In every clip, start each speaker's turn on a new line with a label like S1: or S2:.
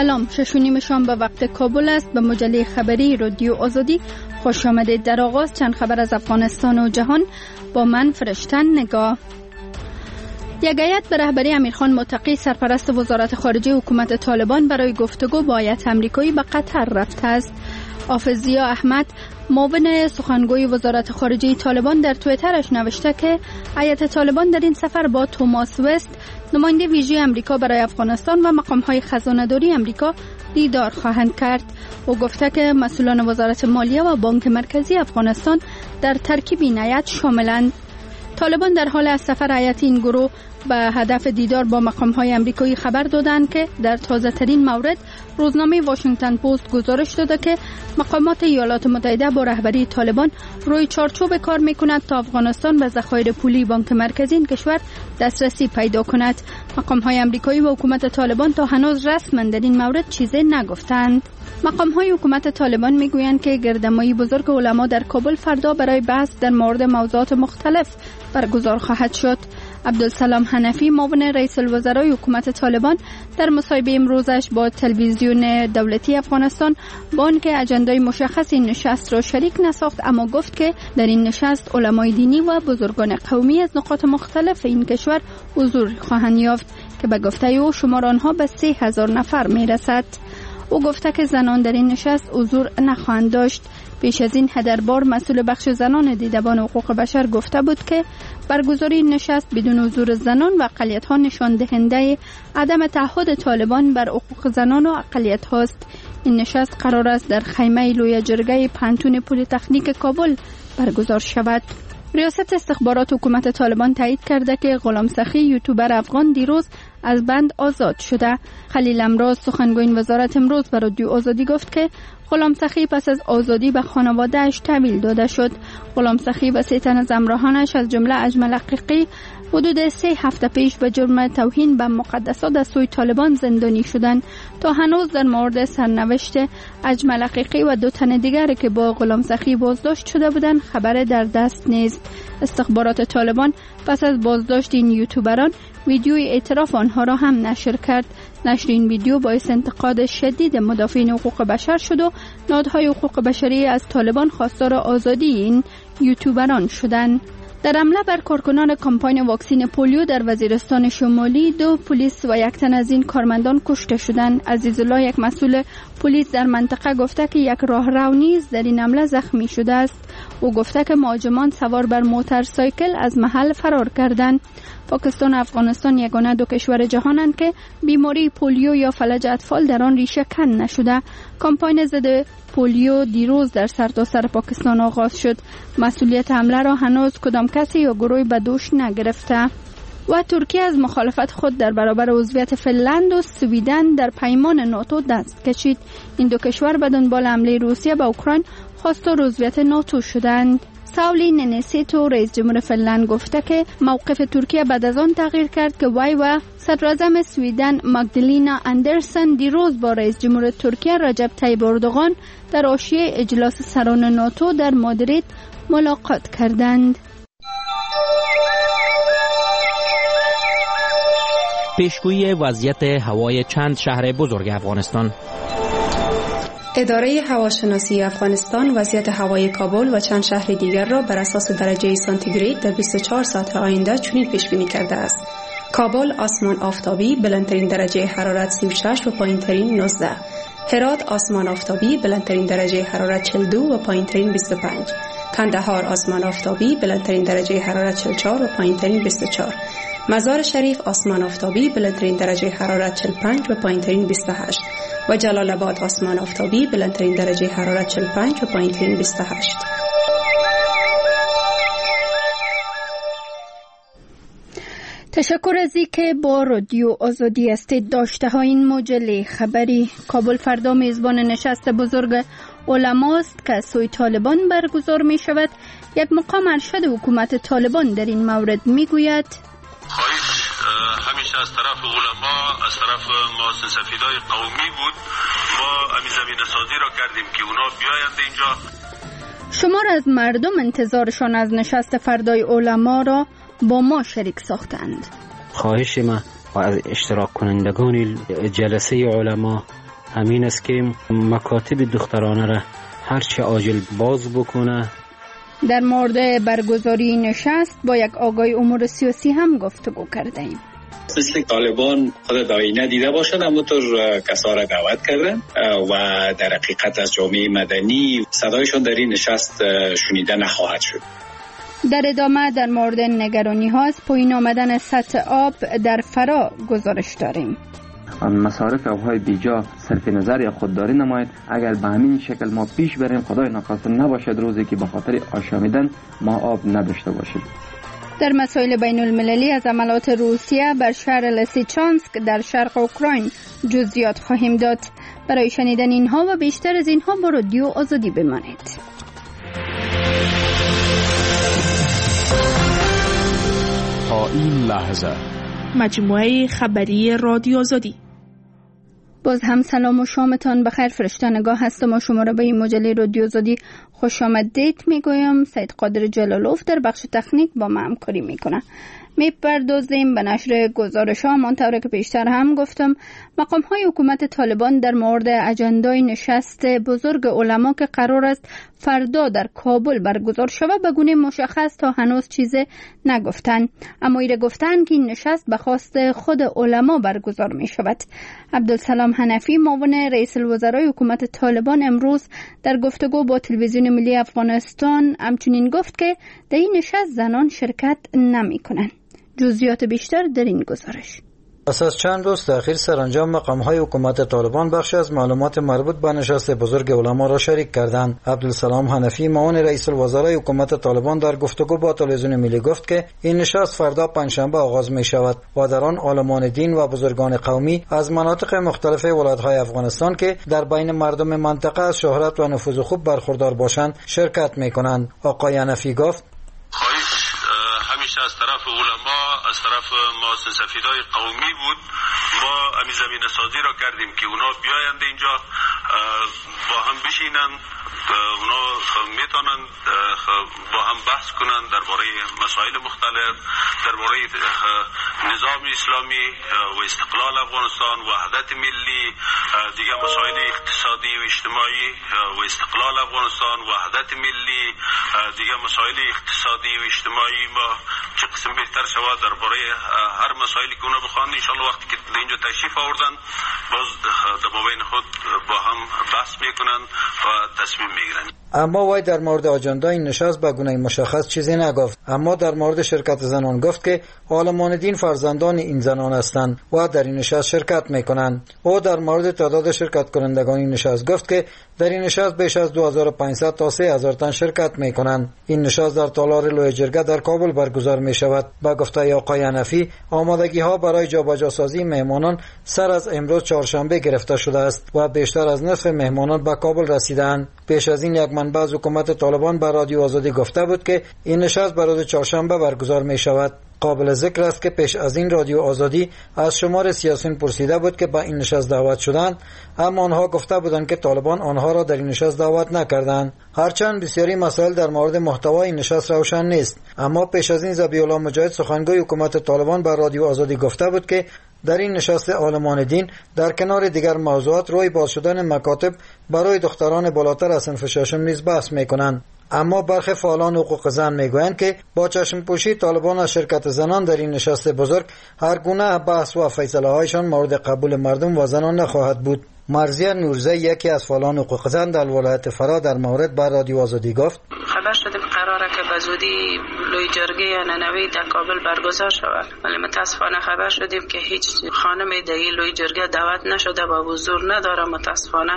S1: سلام، 6:30 شام به وقت کابل است. به مجله خبری رادیو آزادی خوش آمدید. در آغاز چند خبر از افغانستان و جهان با من فرشتن نگاه. یک هیئت به رهبری امیرخان متقی سرپرست وزارت خارجه حکومت طالبان برای گفتگو با هیئت آمریکایی به قطر رفته است. حافظ ضیا احمد معاون سخنگوی وزارت خارجه طالبان در توییترش نوشته که هیئت طالبان در این سفر با توماس وست نماینده ویژه امریکا برای افغانستان و مقام‌های خزانه‌داری امریکا دیدار خواهند کرد. او گفته که مسئولان وزارت مالیه و بانک مرکزی افغانستان در ترکیب این هیئت شاملند. طالبان در حال از سفر هیئت این گروه به هدف دیدار با مقام‌های امریکایی خبر دادند که در تازه‌ترین مورد روزنامه واشنگتن پست گزارش داده که مقامات ایالات متحده با رهبری طالبان روی چارچوب کار می‌کند تا افغانستان به ذخایر پولی بانک مرکزی این کشور دسترسی پیدا کند. مقام‌های امریکایی و حکومت طالبان تا هنوز رسما در این مورد چیزی نگفتند. مقام‌های حکومت طالبان می‌گویند که گردهمایی بزرگ علما در کابل فردا برای بحث در مورد موضوعات مختلف برگزار خواهد شد. عبدالسلام حنفی معاون رئیس الوزرای حکومت طالبان در مصاحبه امروزش با تلویزیون دولتی افغانستان با آنکه اجندای مشخص این نشست را شریک نساخت، اما گفت که در این نشست علمای دینی و بزرگان قومی از نقاط مختلف این کشور حضور خواهند یافت که به گفته او شمار آنها به 30,000 نفر میرسد. او گفته که زنان در این نشست حضور نخواهند داشت. پیش از این هدربار مسئول بخش زنان دیدبان حقوق بشر گفته بود که برگزاری این نشست بدون حضور زنان و اقلیت‌ها نشان دهنده عدم تعهد طالبان بر حقوق زنان و اقلیت‌ها است. این نشست قرار است در خیمه لوی جرگه پانتون پلی تکنیک کابل برگزار شود. ریاست استخبارات حکومت طالبان تایید کرده که غلام سخی یوتیوبر افغان دیروز از بند آزاد شده. خلیل امراض سخنگوی وزارت امروز به رادیو آزادی گفت که غلام سخی پس از آزادی به خانواده‌اش تحویل داده شد. غلام سخی و 3 تن از همراهانش از جمله اجمل حقیقی حدود 3 هفته پیش به جرم توهین به مقدسات از سوی طالبان زندانی شدند. تا هنوز در مورد سرنوشت اجمل حقیقی و 2 تن دیگر که با غلام سخی بازداشت شده بودند خبر در دست نیست. استخبارات طالبان پس از بازداشت این یوتیوبران ویدیوی اعتراف آنها را هم نشر کرد. نشر این ویدیو باعث انتقاد شدید مدافعین حقوق بشر شد و نهادهای حقوق بشری از طالبان خواستار آزادی این یوتیوبران شدند. در حمله بر کارکنان کمپاین واکسین پولیو در وزیرستان شمالی 2 پلیس و 1 تن از این کارمندان کشته شدند. عزیزالله یک مسئول پلیس در منطقه گفته که یک راهرو نیز در این حمله زخمی شده است. او گفته که مهاجمان سوار بر موتورسایکل از محل فرار کردند. پاکستان و افغانستان یگانه 2 کشور جهانند که بیماری پولیو یا فلج اطفال در آن ریشه کن نشده. کمپاین ضد پولیو دیروز در سرتاسر پاکستان آغاز شد. مسئولیت حمله را هنوز کدام کسی یا گروهی به دوش نگرفته. و ترکیه از مخالفت خود در برابر عضویت فنلند و سویدن در پیمان ناتو دست کشید. این 2 کشور به دنبال حمله روسیه به اوکراین خواستار عضویت ناتو شدند. ساولی نینیستو رئیس جمهور فنلند گفته که موقف ترکیه بعد از آن تغییر کرد که وی و صدراعظم سویدن ماگدالینا اندرسن دیروز با رئیس جمهور ترکیه رجب طیب اردوغان در حاشیه اجلاس سران ناتو در مادرید ملاقات کردند.
S2: پیشگویی وضعیت هوای چند شهر بزرگ افغانستان.
S3: اداره هواشناسی افغانستان وضعیت هوای کابل و چند شهر دیگر را بر اساس درجه سانتیگراد در 24 ساعت آینده چنین پیش بینی کرده است: کابل آسمان آفتابی، بلندترین درجه حرارت 36 و پایینترین 19. هرات آسمان آفتابی، بلندترین درجه حرارت 42 و پایینترین 25. کندهار آسمان آفتابی، بلندترین درجه حرارت 44 و پایینترین 24. مزار شریف آسمان آفتابی، بلندترین درجه حرارت 45 و پایینترین 28. و جلال آباد آسمان آفتابی، بلندترین درجه حرارت 45 و پایینترین 28.
S1: تشکر از اینکه با رادیو آزادی هستید. داشته های این مجله خبری. کابل فردا میزبان نشست بزرگ علماست که سوی طالبان برگزار می شود. یک مقام ارشد حکومت طالبان در این مورد می گوید
S4: همیشه از طرف علما، از طرف مؤسسه‌های قومی بود. ما همین زمینه سازی را کردیم که اونا بیایند اینجا.
S1: شمار از مردم انتظارشان از نشست فردای علما را با ما شریک ساختند.
S5: خواهش ما و از اشتراک کنندگان جلسه علما همین است که مکاتب دخترانه را هرچه عاجل باز بکنه.
S1: در مورد برگزاری نشست با یک آگای امور سیاسی هم گفتگو کردیم.
S6: مثل طالبان خود داینه دیده باشد، همونطور کسا را دعوت کردن و در حقیقت از جامعه مدنی صدایشان در این نشست شنیده نخواهد شد.
S1: در ادامه در مورد نگرانی ها از پایین آمدن سطح آب در فرا گزارش داریم.
S7: مصارف آبهای بیجا صرف نظر یا خودداری نماید. اگر به همین شکل ما پیش بریم، خدای نخواسته نباشد روزی که به خاطر آشامیدن ما آب نداشته باشیم.
S1: در مسائل بین المللی از عملات روسیه بر شهر لیسیچانسک در شرق اوکراین جزئیات خواهیم داد. برای شنیدن اینها و بیشتر از اینها با رادیو آزادی بمانید.
S8: تا این لحظه
S9: مجموعه خبری رادیو آزادی.
S1: باز هم سلام و شامتان بخیر. فرشته نگاه هستم و شما را به این مجله رادیو آزادی خوش آمدید میگویم. سید قادر جلالوف در بخش تکنیک با ما همکاری میکنه. میپردازیم به نشر گزارش ها. منطوری که پیشتر هم گفتم، مقام های حکومت طالبان در مورد اجندای نشست بزرگ علما که قرار است فردا در کابل برگزار شود به گونه مشخص تا هنوز چیزی نگفتند، اما ایره گفتند که این نشست به خواست خود علما برگزار می شود. عبدالسلام حنفی معاون رئیس الوزرای حکومت طالبان امروز در گفتگو با تلویزیون ملی افغانستان همچنین گفت که در این نشست زنان شرکت نمی کنند. جزئیات بیشتر در این گزارش.
S10: پس از چند روز تأخیر سرانجام مقام‌های حکومت طالبان بخشی از معلومات مربوط به نشست بزرگ علما را شریک کردند. عبدالسلام حنفی معاون رئیس الوزرای حکومت طالبان در گفتگو با تلویزیون ملی گفت که این نشست فردا پنجشنبه آغاز می شود و در آن عالمان دین و بزرگان قومی از مناطق مختلف ولایت‌های افغانستان که در بین مردم منطقه از شهرت و نفوذ خوب برخوردار باشند شرکت می کنند. آقای حنفی گفت
S4: همیشه از طرف علما، از طرف مؤسسه سفیدای قومی بود. ما امی زمین سازی را کردیم که اونا بیایند اینجا با هم بشینند، اونا میتونند با هم بحث کنند درباره مسائل مختلف، درباره نظام اسلامی و استقلال افغانستان، وحدت ملی، دیگه مسائل اقتصادی و اجتماعی و استقلال افغانستان، وحدت ملی، دیگه مسائل اقتصادی و اجتماعی ما چه قسم بهتر شود درباره هر مسائلی که اونا بخوان ان شاء الله وقتی که اینجا تشریف آوردن باز در مابین خود با هم بحث میکنن و تصمیم میگیرن.
S10: اما وای در مورد آجندای نشست به گونه مشخص چیزی نگفت، اما در مورد شرکت زنان گفت که عالمان دین فرزندان این زنان هستند و در این نشست شرکت میکنند. او در مورد تعداد شرکت کنندگان این نشست گفت که در این نشست بیش از 2500 تا 3000 تن شرکت میکنند. این نشست در تالار لوی جرگه در کابل برگزار می شود. با گفته آقای حنفی آمادگی ها برای جابجا سازی مهمانان سر از امروز چهارشنبه گرفته شده است و بیشتر از نصف مهمانان به کابل رسیدند. پیش از این یک منبع از حکومت طالبان به رادیو آزادی گفته بود که این نشست بر روز چهارشنبه برگزار می شود. قابل ذکر است که پیش از این رادیو آزادی از شمار سیاسیون پرسیده بود که به این نشست دعوت شدند، اما آنها گفته بودند که طالبان آنها را در این نشست دعوت نکردند. هرچند بسیاری مسائل در مورد محتوای این نشست روشن نیست، اما پیش از این ذبیح الله مجاهد سخنگوی حکومت طالبان به رادیو آزادی گفته بود که در این نشست عالمان دین در کنار دیگر موضوعات روی باز شدن مکاتب برای دختران بالاتر از صنف ششم نیز بحث می‌کنند. اما برخی فعالان حقوق زن میگویند که با چشم پوشی طالبان از شرکت زنان در این نشست بزرگ هر گونه بحث و فیصله هایشان مورد قبول مردم و زنان نخواهد بود. مرضیه نورزی یکی از فعالان حقوق زن در ولایت فرا در مورد بر رادیو آزادی گفت
S11: خبر شدیم قراره که به زودی لوی جرگه ننوی در کابل برگزار شود، ولی متاسفانه خبر شدیم که هیچ خانمی در این لوی جرگه دعوت نشده و حضور نداره. متاسفانه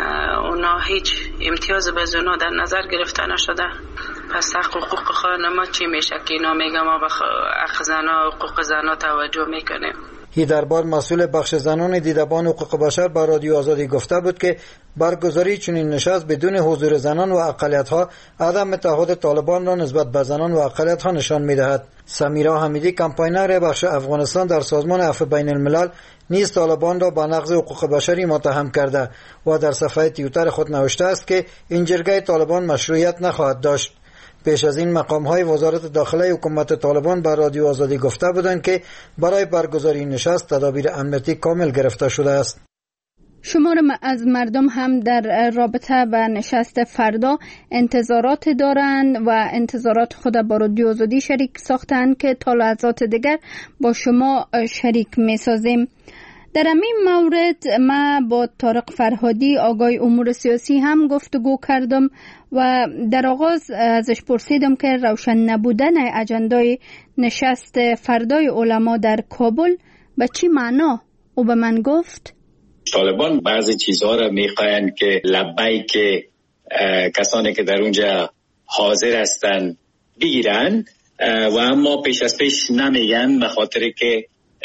S11: اونا هیچ امتیاز به زونا در نظر گرفته نشده. پس حقوق خانما چی میشه که اینا میگم ما به حق زنا حقوق زنا توجه میکنیم.
S10: هی دربار مسئول بخش زنان دیدبان حقوق بشر با رادیو آزادی گفته بود که برگزاری چنین نشست بدون حضور زنان و اقلیت‌ها عدم تعهد طالبان را نسبت به زنان و اقلیت‌ها نشان می‌دهد. سمیرا حمیدی کمپاینر بخش افغانستان در سازمان عفو بین الملل نیز طالبان را به نقض حقوق بشری متهم کرده و در صفحه توییتر خود نوشته است که این جرگه طالبان مشروعیت نخواهد داشت. پیش از این مقام‌های وزارت داخله حکومت طالبان به رادیو آزادی گفته بودند که برای برگزاری نشست تدابیر امنیتی کامل گرفته شده است.
S1: شما از مردم هم در رابطه با نشست فردا انتظارات دارند و انتظارات خود با رادیو آزادی شریک ساختند که تا لحظات دیگر با شما شریک می سازیم. در همین مورد ما با طارق فرهادی آقای امور سیاسی هم گفتگو کردم و در آغاز ازش پرسیدم که روشن نبودن اجندای نشست فردای علما در کابل به چی معنا؟ او به من گفت
S6: طالبان بعضی چیزها را میخواین که لبیک کسانی که در اونجا حاضر هستن بگیرن و اما پیش از پیش نمیگن به خاطر که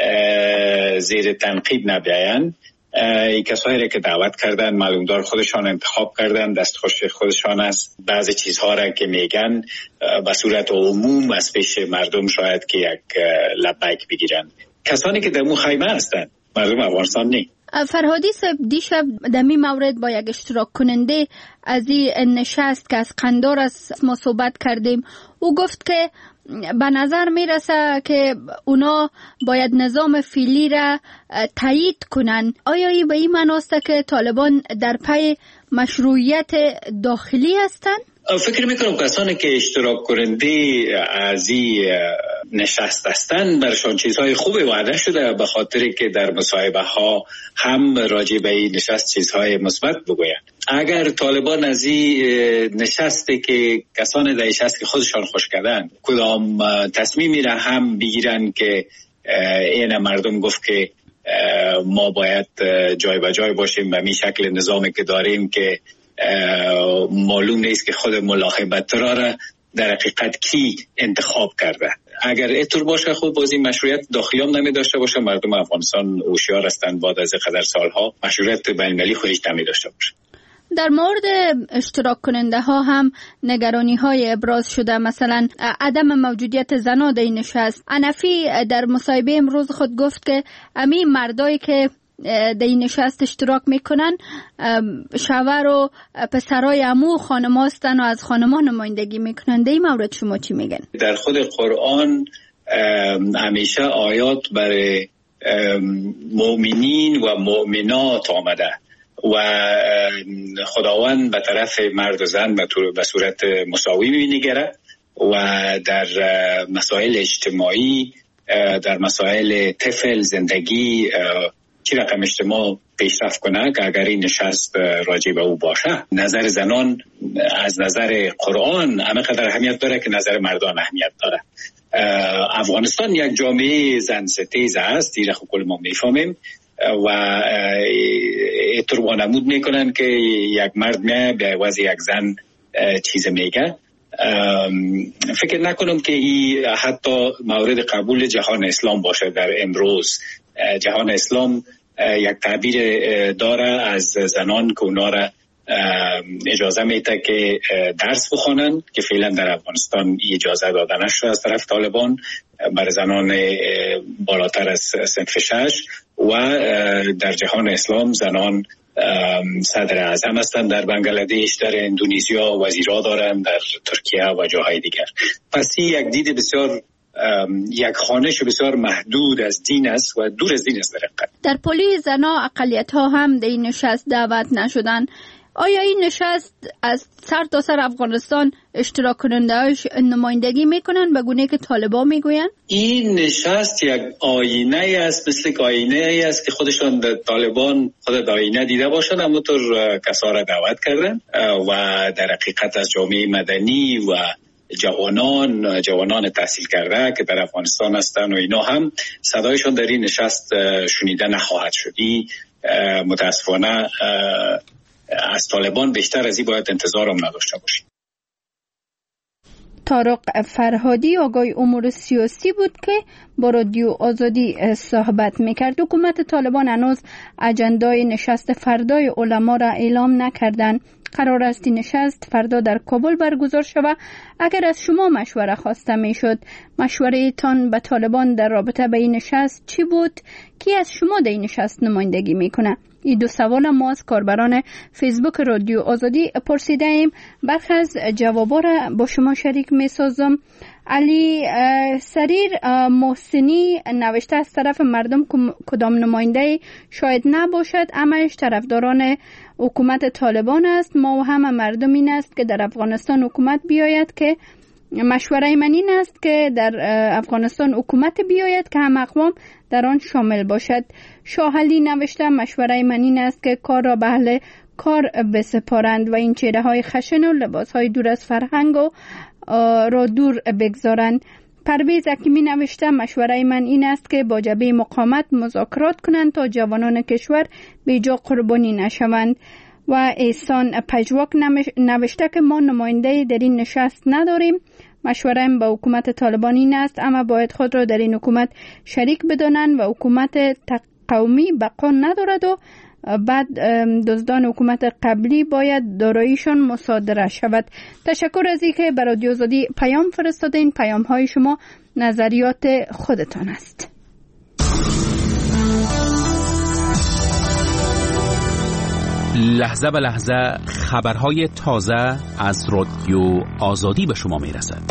S6: زیر تنقید نبیاین. کسایی را که دعوت کردن معلومدار خودشان انتخاب کردن، دستخوش خودشان است. بعضی چیزها را که میگن به صورت عموم از پیش مردم شاید که یک لبیک بگیرن. کسانی که در اون خیمه هستن مردم افغانستان نی.
S1: فرهادی صاحب دیشب در این مورد با یک اشتراک کننده از این نشست که از قندار از ما صحبت کردیم، او گفت که به نظر میرسه که اونا باید نظام فعلی را تایید کنن. آیا ای به این معناست که طالبان در پی مشروعیت داخلی هستند؟
S6: فکر میکنم کسانی که اشتراک کننده از این نشست هستند برشان چیزهای خوبی وعده شده، به خاطر که در مصاحبه ها هم راجع به این نشست چیزهای مثبت بگویند. اگر طالبان از این نشستی که کسان در نشست که خودشان خوش کردن کدام تصمیمی را هم بگیرن که این مردم گفت که ما باید جای به جای باشیم به می شکل نظامی که داریم که معلوم نیست که خود ملاحبت را در حقیقت کی انتخاب کرده. اگر اینطور باشه خود بازی مشروعیت داخلی هم نمی داشته باشه، مردم افغانستان هوشیار هستند بعد از قدر سالها مشروعیت بین‌المللی خودش نمی داشته باشه.
S1: در مورد اشتراک کننده ها هم نگرانی های ابراز شده، مثلا عدم موجودیت زنان در این نشست. حنفی در مصاحبه امروز خود گفت که همین مردایی که در این نشست اشتراک میکنن شوهر و پسرای عمو خانم هستن و از خانمان نمایندگی میکنن. در این مورد شما چی میگن؟
S6: در خود قرآن همیشه آیات برای مؤمنین و مؤمنات آمده و خداوند به طرف مرد و زن به صورت مساوی می‌نگره و در مسائل اجتماعی، در مسائل طفل زندگی چی رقم اجتماع پیشرفت کنه که اگر این نشست راجع به او باشه. نظر زنان از نظر قرآن همه قدر اهمیت داره که نظر مردان اهمیت داره. افغانستان یک جامعه زن ستیز است، این خب کل ما میفهمیم و اینطور وانمود میکنن که یک مرد میه به عوض یک زن چیز میگه. فکر نکنم که این حتی مورد قبول جهان اسلام باشه. در امروز جهان اسلام یک تعبیر داره از زنان که اونا را اجازه میده که درس بخونن که فعلا در افغانستان اجازه داده نشده از طرف طالبان برای زنان بالاتر از صنف 6 و در جهان اسلام زنان صدر اعظم هستند. در بنگلادش، در اندونزیا وزیرا دارند، در ترکیه و جاهای دیگر. پس این یک دید بسیار یک خوانش بسیار محدود از دین است و دور از دین است.
S1: در پلی زنا اقلیت ها هم در این نشست دعوت نشدن. آیا این نشست از سر تا سر افغانستان اشتراک کننده‌اش نمایندگی میکنن به گونه که طالبان میگوین؟ این
S6: نشست یک آینه است، مثل که آینه است که خودشان در طالبان خود آینه دیده باشند، همونطور کسا را دعوت کردن و در حقیقت از جامعه مدنی و جوانان تحصیل کرده که در افغانستان هستند و اینا هم صدایشان در این نشست شنیده نخواهد شد. متاسفانه از طالبان بیشتر از این باید انتظارم نداشته باشیم.
S1: طارق فرهادی آقای امور سیاسی بود که با رادیو آزادی صحبت میکرد. حکومت طالبان هنوز اجندای نشست فردای علما را اعلام نکردن. قرار است این نشست فردا در کابل برگزار شود. اگر از شما مشوره خواسته میشد، مشوره تان به طالبان در رابطه به این نشست چی بود؟ کی از شما در این نشست نمایندگی میکنه؟ این دو سوال ما از کاربران فیسبوک رادیو آزادی پرسیده ایم. برخی از جوابا را با شما شریک میسازم. علی سریر محسنی نوشته از طرف مردم کدام نماینده شاید نباشد، همه‌اش طرفداران حکومت طالبان است. ما و همه مردم این است که در افغانستان حکومت بیاید، که مشوره من این است که در افغانستان حکومت بیاید که هم اقوام در آن شامل باشد. شاه علی نوشته مشوره من این است که کار را به اهل کار بسپارند و این چهره های خشن و لباس های دور از فرهنگ را دور بگذارند. پرویز حکیمی نوشته مشوره من این است که با جبهه مقاومت مذاکرات کنند تا جوانان کشور بیجا قربانی نشوند. و احسان پژواک نوشته که ما نماینده در این نشست نداریم. مشوره با حکومت طالبان این است اما باید خود را در این حکومت شریک بدانند و حکومت قومی بقا ندارد و بعد دزدان حکومت قبلی باید داراییشان مصادره شود. تشکر از اینکه به رادیو آزادی پیام فرستادین. پیام های شما نظریات خودتان است.
S8: لحظه به لحظه خبرهای تازه از رادیو آزادی به شما میرسد.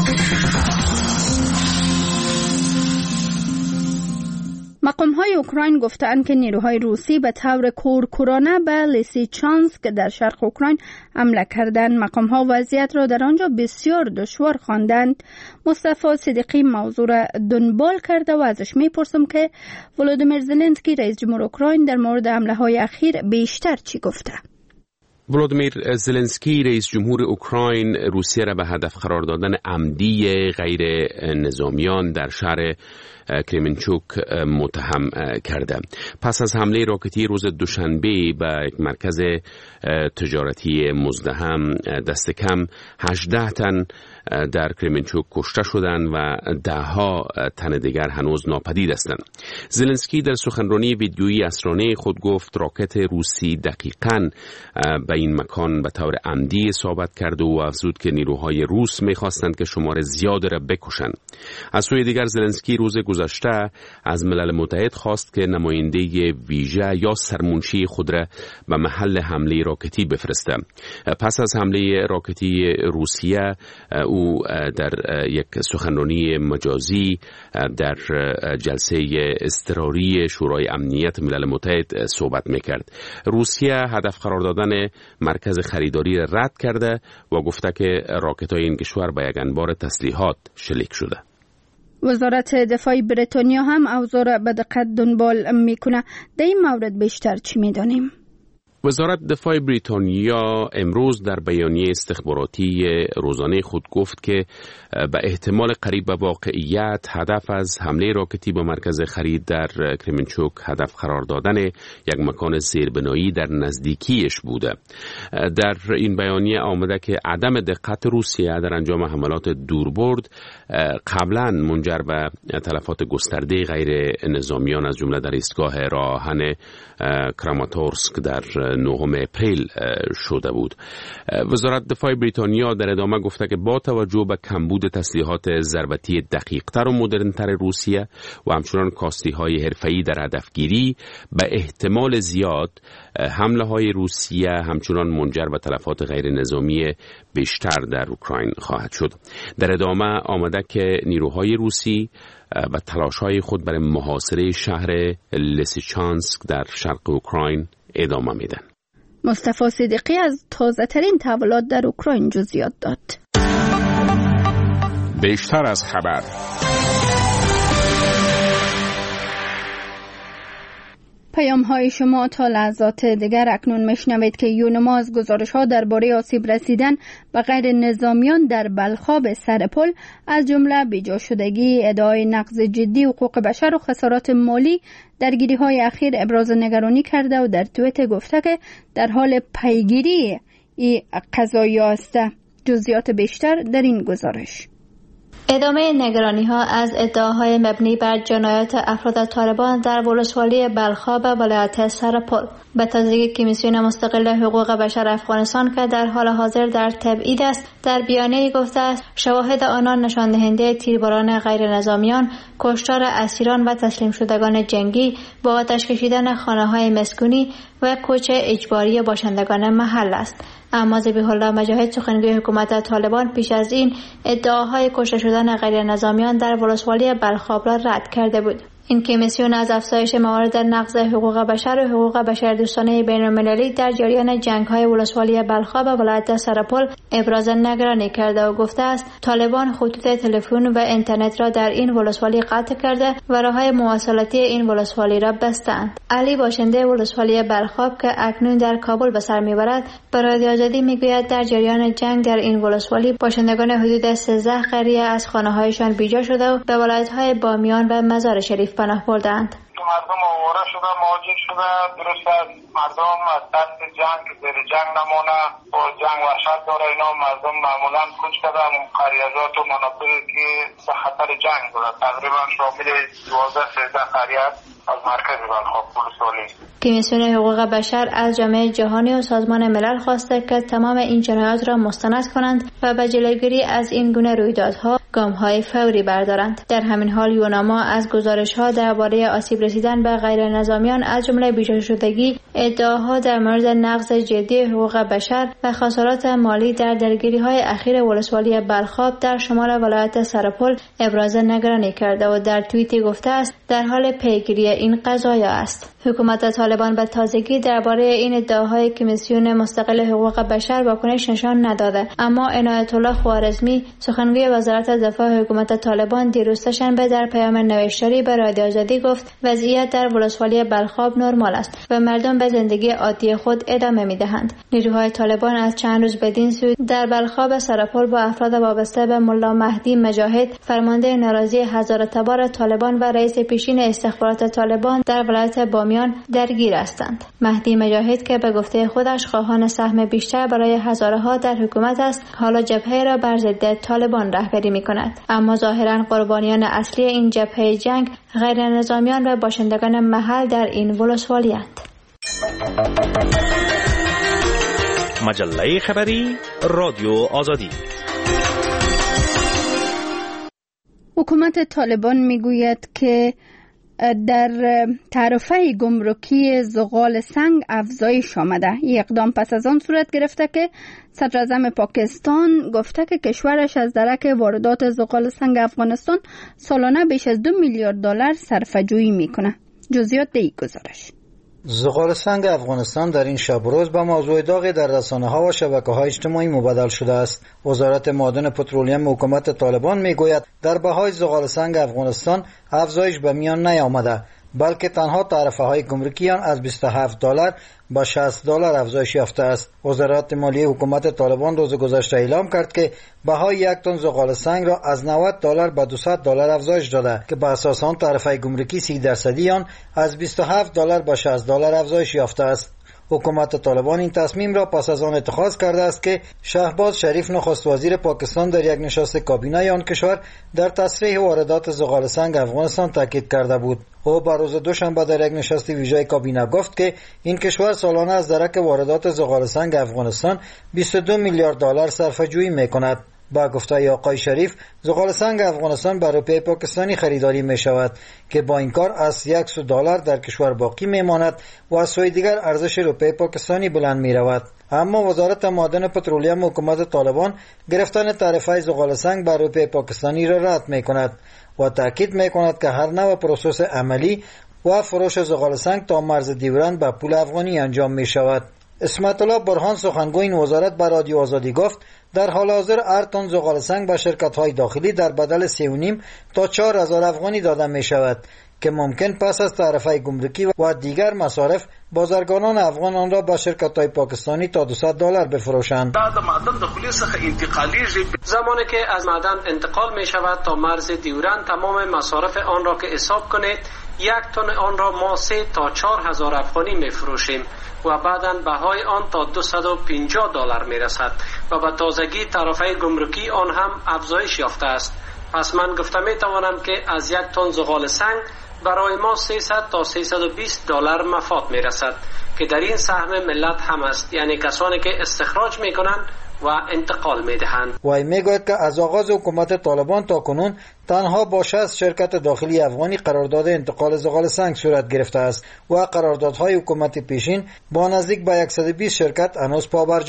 S1: مقام‌های اوکراین گفتند که نیروهای روسی به طور کورکورانه به لیسیچانسک در شرق اوکراین حمله کردند. مقام‌ها وضعیت را در آنجا بسیار دشوار خواندند. مصطفی صدیقی موضوع را دنبال کرده و ازش میپرسم که ولودیمیر زلنسکی رئیس جمهور اوکراین در مورد حمله‌های اخیر بیشتر چی گفته؟
S12: ولودیمیر زلنسکی رئیس جمهور اوکراین روسیه را به هدف قرار دادن عمدی غیر نظامیان در شهر کریمنچوک متهم کرده. پس از حمله راکتی روز دوشنبه به یک مرکز تجارتی مزدحم دست کم 18 تن در کریمنچوک کشته شدند و 10 تن دیگر هنوز ناپدید هستند. زلنسکی در سخنرانی ویدیویی عصرانه خود گفت راکت روسی دقیقاً به این مکان به طور عمدی اصابت کرد و افزود که نیروهای روس می‌خواستند که شمار زیادی را بکشند. از سوی دیگر زلنسکی روز گذشته از ملل متحد خواست که نماینده ویژه یا سرمنشی خود را به محل حمله راکتی بفرسته. پس از حمله راکتی روسیه او در یک سخنرانی مجازی در جلسه اضطراری شورای امنیت ملل متحد صحبت میکرد. روسیه هدف قرار دادن مرکز خریداری را رد کرده و گفته که راکت‌های این کشور به یک انبار تسلیحات شلیک شده.
S1: وزارت دفاع بریتانیا هم اوضاع را به دقت دنبال میکنه. در این مورد بیشتر چی میدانیم؟
S12: وزارت دفاع بریتانیا امروز در بیانیه استخباراتی روزانه خود گفت که به احتمال قریب به واقعیت هدف از حمله راکتی به مرکز خرید در کریمنچوک هدف قرار دادن یک مکان زیربنایی در نزدیکیش بوده. در این بیانیه آمده که عدم دقت روسیه در انجام حملات دوربرد قبلا منجر به تلفات گسترده غیر نظامیان از جمله در ایستگاه راهن کراماتورسک در 9 اپریل شده بود. وزارت دفاع بریتانیا در ادامه گفته که با توجه به کمبود تسلیحات ضربتی دقیق‌تر و مدرن‌تر روسیه و همچنان کاستی‌های حرفه‌ای در هدفگیری به احتمال زیاد حمله‌های روسیه همچنان منجر به تلفات غیر نظامی بیشتر در اوکراین خواهد شد. در ادامه آمده که نیروهای روسی و تلاش‌های خود برای محاصره شهر لیسیچانسک در شرق اوکراین ادامه میدن.
S1: مصطفی صدیقی از تازه ترین تحولات در اوکراین جزئیات داد.
S8: بیشتر از خبر.
S1: پیام های شما تا لحظات دیگر. اکنون میشنوید که یونما از گزارش ها درباره آسیب رسیدن به غیر نظامیان در بلخاب سرپل از جمله بیجا شدگی، ادعای نقض جدی حقوق بشر و خسارات مالی درگیری های اخیر ابراز نگرانی کرده و در توییت گفته که در حال پیگیری این قضایا است. جزئیات بیشتر در این گزارش.
S13: ادامه نگرانی‌ها از ادعاهای مبنی بر جنایات افراد طالبان در ولسوالی بلخاب ولایت سرپل به تازگی کمیسیون مستقل حقوق بشر افغانستان که در حال حاضر در تبعید است در بیانیه‌ای گفته است شواهد آنان نشان دهنده تیرباران غیر نظامیان، کشتار اسیران و تسلیم شدگان جنگی، با آتش کشیدن خانه‌های مسکونی و کوچ اجباری باشندگان محل است. اما ذبیح الله مجاهد سخنگوی حکومت طالبان پیش از این ادعاهای کشته شدن غیر نظامیان در ولسوالی بلخاب را رد کرده بود. این کمیسیون از افزایش موارد نقض حقوق بشر و حقوق بشردوستانه بین‌المللی در جریان جنگ‌های ولسوالی بلخاب و ولایت سرپل ابراز نگرانی کرده و گفته است طالبان خطوط تلفن و اینترنت را در این ولسوالی قطع کرده و راه‌های مواصلاتی این ولسوالی را بستند. علی باشنده ولسوالی بلخاب که اکنون در کابل به سر میبرد به رادیو آزادی میگوید در جریان جنگ در این ولسوالی باشندگان حدود 13 قریه از خانه‌هایشان بیجا شده و به ولایت‌های بامیان و مزار شریف پناه بردند.
S14: مردم آواره شده، مهاجر شده. درست است مردم از دست جنگ زیر جنگ نمونه و جنگ وحشت داره. اینا مردم معمولا کوچ کردن قریه‌جات و مناطقی که به خطر جنگ بوده. تقریبا شامل 12-13 قریه از مرکز بلخاب ولسوالی.
S13: کمیسیون حقوق بشر از جامعه جهانی و سازمان ملل خواسته که تمام این جنایات را مستند کنند و به جلوگیری از این گونه رویدادها گام‌های فوری بردارند. در همین حال یوناما از گزارش‌ها درباره آسیب رسیدن به غیر نظامیان از جمله بیجا شدگی، ادعاها در مورد نقض جدی حقوق بشر و خسارات مالی در درگیری‌های اخیر ولسوالی بلخاب در شمال ولایت سرپل ابراز نگرانی کرده و در توییتی گفته است در حال پیگیری این قضایا است. حکومت طالبان به تازگی درباره این ادعاهای کمیسیون مستقل حقوق بشر واکنش نشان نداده، اما عنایت الله خوارزمی سخنگوی وزارت دفاع حکومت طالبان دیروز سه‌شنبه در پیام نوشتاری به رادیو آزادی گفت وضعیت در ولسوالی بلخاب نرمال است و مردم به زندگی عادی خود ادامه می‌دهند. نیروهای طالبان از چند روز بدین سو در بلخاب سرپل با افراد وابسته به ملا مهدی مجاهد فرمانده ناراضی هزاره تبار طالبان و رئیس پیشین استخبارات طالبان در ولایت بامیان درگیر هستند. مهدی مجاهد که به گفته خودش خواهان سهم بیشتر برای هزاره‌ها در حکومت است، حالا جبهه را بر ضد طالبان رهبری می‌کند. اما ظاهراً قربانیان اصلی این جبهه جنگ غیر نظامیان و باشندگان محل در این ولسوالی اند.
S2: مجله خبری رادیو آزادی.
S1: حکومت طالبان میگوید که در تعرفه گمرکی زغال سنگ افزایش آمده. این اقدام پس از آن صورت گرفته که صدراعظم پاکستان گفته که کشورش از درک واردات زغال سنگ افغانستان سالانه بیش از 2 میلیارد دلار صرفه‌جویی میکنه. جزئیات این گزارش.
S10: زغال سنگ افغانستان در این شب و روز به موضوع داغی در رسانه‌ها و شبکه‌های اجتماعی مبادل شده است. وزارت معادن پترولیم حکومت طالبان میگوید در بهای زغال سنگ افغانستان افزایش به میان نیامده، بلکه تنها تعرفه‌های گمرکی آن از 27 دلار به 60 دلار افزایش یافته است. وزارت مالیه حکومت طالبان روز گذشته اعلام کرد که بهای یک تن زغال سنگ را از 90 دلار به 200 دلار افزایش داده که به اساس آن تعرفه گمرکی 30% آن از 27 دلار به 60 دلار افزایش یافته است. حکومت طالبان این تصمیم را پس از آن اتخاذ کرده است که شهباز شریف نخست وزیر پاکستان در یک نشست کابینه آن کشور در تصریح واردات زغال سنگ افغانستان تاکید کرده بود. او بر روز دوشنبه در یک نشست ویژه کابینه گفت که این کشور سالانه از درک واردات زغال سنگ افغانستان 22 میلیارد دلار صرفه‌جویی می‌کند. با گفته آقای شریف زغال سنگ افغانستان بر روپیه پاکستانی خریداری می شود که با این کار از 100 دلار در کشور باقی می ماند و از سوی دیگر ارزش روپیه پاکستانی بلند می رود. اما وزارت معادن پترولیم حکومت طالبان گرفتن تعرفه زغال سنگ بر روپیه پاکستانی را رد می کند و تاکید می کند که هر نوع پروسس عملی و فروش زغال سنگ تا مرز دیورند به پول افغانی انجام می شود. اسمت الله برهان سخنگوی این وزارت به رادیو آزادی گفت در حال حاضر هر تن زغال سنگ به شرکت‌های داخلی در بدل 3.5 تا 4,000 افغانی داده می شود که ممکن پس از تعرفه گمرکی و دیگر مصارف بازرگانان افغان آن را به شرکت‌های پاکستانی تا 200 دلار بفروشند.
S15: دا معدن د خلیه څخه انتقالیږي زمانی که از معدن انتقال می شود تا مرز دیورند تمام مصارف آن را که حساب کنید 1 تن آن را ما 3 تا 4,000 افغانی می فروشیم و بعداً بهای آن تا 250 دلار می رسد و به تازگی تعرفه گمرکی آن هم افزایش یافته است. پس من گفته می توانم که از 1 تن زغال سنگ برای ما 300 تا 320 دلار مفاد می رسد که در این سهم ملت هم است، یعنی کسانی که استخراج می کنند و انتقال می دهند.
S10: وی می گوید که از آغاز حکومت طالبان تا کنون تنها با 60 شرکت داخلی افغانی قرارداد انتقال زغال سنگ صورت گرفته است و قراردادهای حکومت پیشین با نزدیک به 120 شرکت هنوز پابرجاست.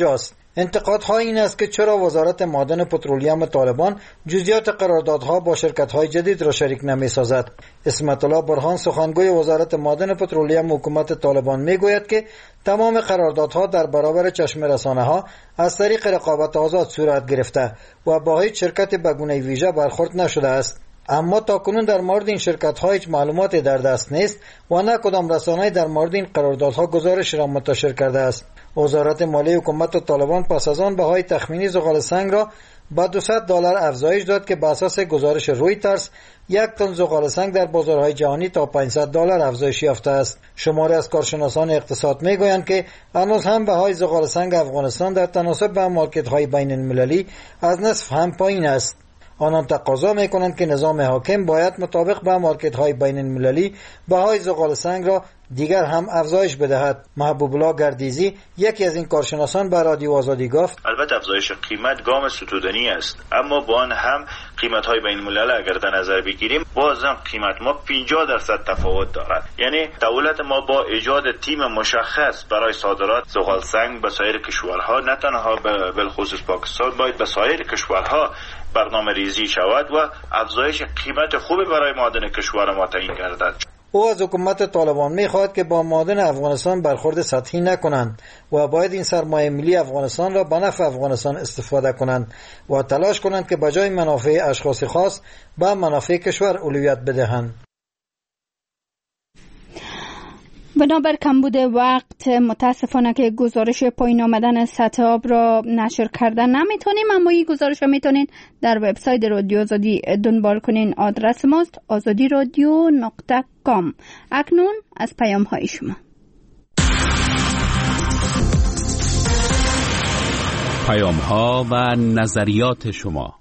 S10: انتقادها این است که چرا وزارت معدن و پترولیم طالبان جزئیات قراردادها با شرکت‌های جدید را شریک نمی‌سازد. اسمت الله برهان سخنگوی وزارت معدن و پترولیم حکومت طالبان می‌گوید که تمام قراردادها در برابر چشم رسانه‌ها از طریق رقابت آزاد صورت گرفته و با هیچ شرکت به گونه ویژه برخورد نشده است. اما تاکنون در مورد این شرکت‌ها هیچ معلوماتی در دست نیست و نه کدام رسانه‌ای در مورد این قراردادها گزارش را منتشر کرده است. وزارت مالی حکومت طالبان پس از آن بهای تخمینی زغال سنگ را با $200 افزایش داد که بر اساس گزارش رویترز 1 تن زغال سنگ در بازارهای جهانی تا $500 افزایش یافته است. شماری از کارشناسان اقتصاد میگویند که هنوز هم بهای زغال سنگ افغانستان در تناسب با مارکت‌های بین المللی از نصف هم پایین است. آنان تقاضا میکنند که نظام حاکم باید مطابق با مارکت‌های بین المللی بهای زغال سنگ را دیگر هم افزایش بدهد. محبوب الله گردیزی یکی از این کارشناسان به رادیو آزادی گفت:
S16: البته افزایش قیمت گام ستودنی است، اما با آن هم قیمت‌های بین المللی اگر در نظر بگیریم بازم قیمت ما 50% تفاوت دارد. یعنی دولت ما با ایجاد تیم مشخص برای صادرات زغال سنگ به سایر کشورها، نه تنها به بالخصوص پاکستان، باید به سایر کشورها برنامه ریزی شود و افزایش قیمت خوبی برای معادن کشور ما تعیین گردد.
S10: او از حکومت طالبان می‌خواهد که با معادن افغانستان برخورد سطحی نکنند و باید این سرمایه ملی افغانستان را به نفع افغانستان استفاده کنند و تلاش کنند که بجای منافع اشخاص خاص به منافع کشور اولویت بدهند.
S1: بنابر کمبود وقت متاسفانه که گزارش پایین آمدن سطح آب را نشر کردن نمیتونیم، اما این گزارش را میتونین در وبسایت رادیو آزادی دنبال کنین. آدرس ماست azadiradyo.com. اکنون از پیام های شما.
S8: پیام ها و نظریات شما.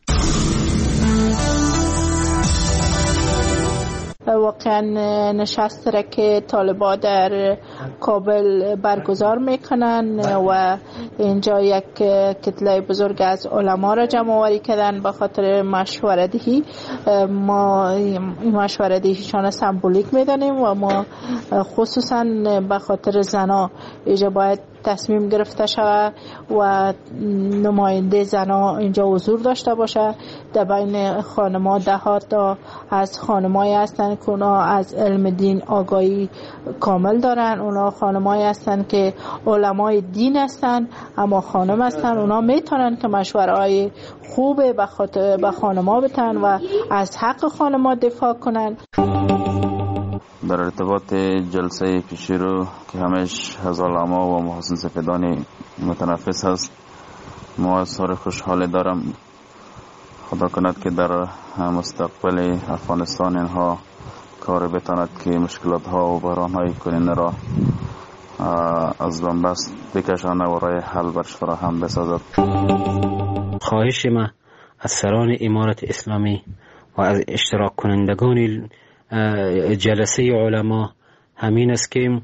S17: واقعا نشست را که طالبان در کابل برگزار میکنن و اینجا یک کتله بزرگ از علما را جمع آوری کردن به خاطر مشوره‌دهی. ما این مشوره‌دهیشان سمبولیک میدانیم و ما خصوصا به خاطر زنا اینجا باید تصمیم گرفته شود و نماینده زنا اینجا حضور داشته باشه. در بین خانم‌ها دهات از خانمایی هستند که اونا از علم دین آگاهی کامل دارن. اونا خانمایی هستند که علمای دین هستند اما خانم هستند. اونا میتونن که مشوره‌های خوب به خانم‌ها بتن و از حق خانم‌ها دفاع کنن.
S18: در ارتباط جلسه پیشرو که همش از علما و محسن سفیدانی متنفس هست، ما اظهار خوشحالی دارم. خدا کند که در مستقبل افغانستان اینها کار بتاند که مشکلات ها و بحران های کننده را از بنبست بکشانه و راه حل برش فراهم بسازد.
S5: خواهش ما از سران امارت اسلامی و از اشتراک کنندگان جلسه علما همین است که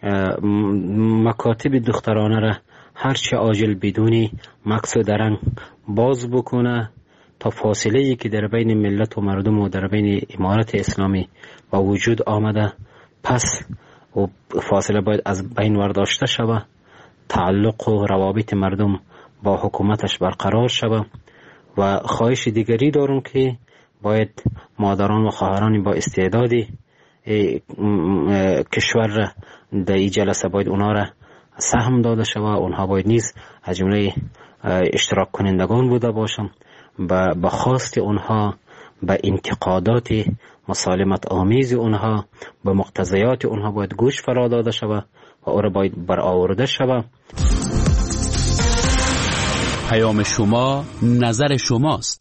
S5: مکاتب دخترانه را هرچه عاجل بدون مقصد درنگ باز بکنه تا فاصله‌ای که در بین ملت و مردم و در بین امارت اسلامی با وجود آمده پس و فاصله باید از بین ورداشته شود، تعلق و روابط مردم با حکومتش برقرار شود. و خواهش دیگری دارم که باید مادران و خواهران با استعداد کشور در این جلسه باید اونا را سهم داده شود. اونها باید نیز از جمله اشتراک کنندگان بوده باشند. به خواست اونها، به انتقادات مسالمت آمیز اونها، به مقتضیات اونها باید گوش فرا داده شود و او را باید برآورده شود.
S8: پیام شما نظر شماست.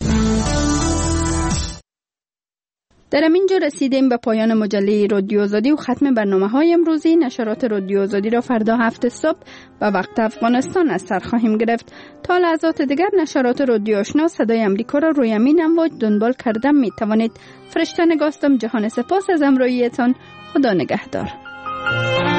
S1: در همینجا رسیدیم به پایان مجله رادیو آزادی و ختم برنامه‌های امروزی. نشرات رادیو آزادی را فردا 7 صبح به وقت افغانستان از سر خواهیم گرفت. تا لحظات دیگر نشرات رادیو آشنا صدای امریکا را روی همین امواج دنبال کردن می توانید. فرشته نگاستم. جهان سپاس از همراهیتان. خدا نگهدار.